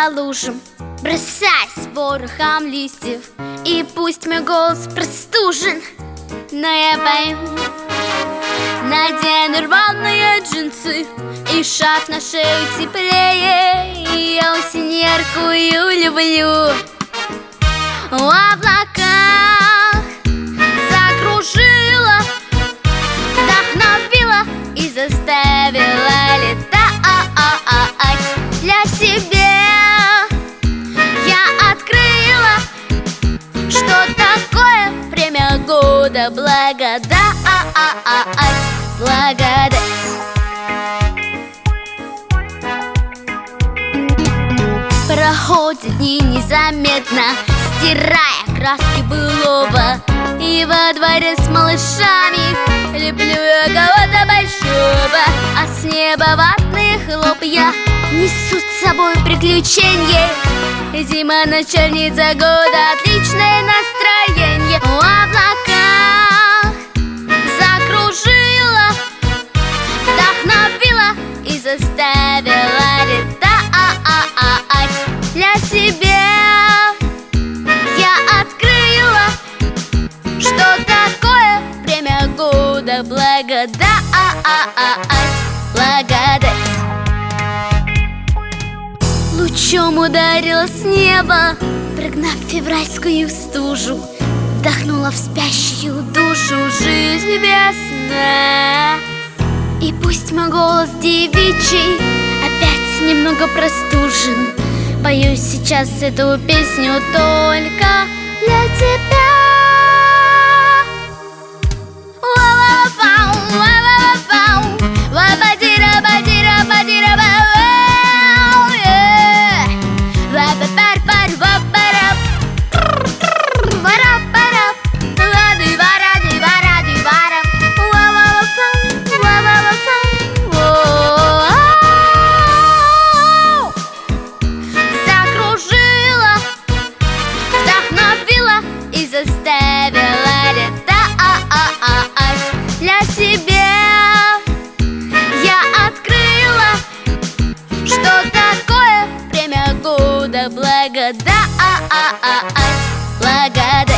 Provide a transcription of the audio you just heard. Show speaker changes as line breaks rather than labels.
по лужам, бросаясь ворохом листьев. И пусть мой голос простужен, но я пою. Надену рваные джинсы и шарф на шею теплее. Я осень яркую люблю. В облаках закружила, вдохновила и заставила летать для себя. Я открыла, что такое время года благодать, благодать. Проходят дни незаметно, стирая краски былого. И во дворе с малышами люблю я кого-то большого. А с неба ватные хлопья несут с собой приключения. Зима, начальница года, отличное настроение. В облаках закружила, вдохновила и заставила летать для себя. Я открыла, что такое время года благодать, благодать. Лучом ударила с неба, прогнав февральскую стужу. Вдохнула в спящую душу жизнь без сна. И пусть мой голос девичий опять немного простужен, пою сейчас эту песню только для тебя. Заставила летать для себя. Я открыла, что такое время года благодать, благодать.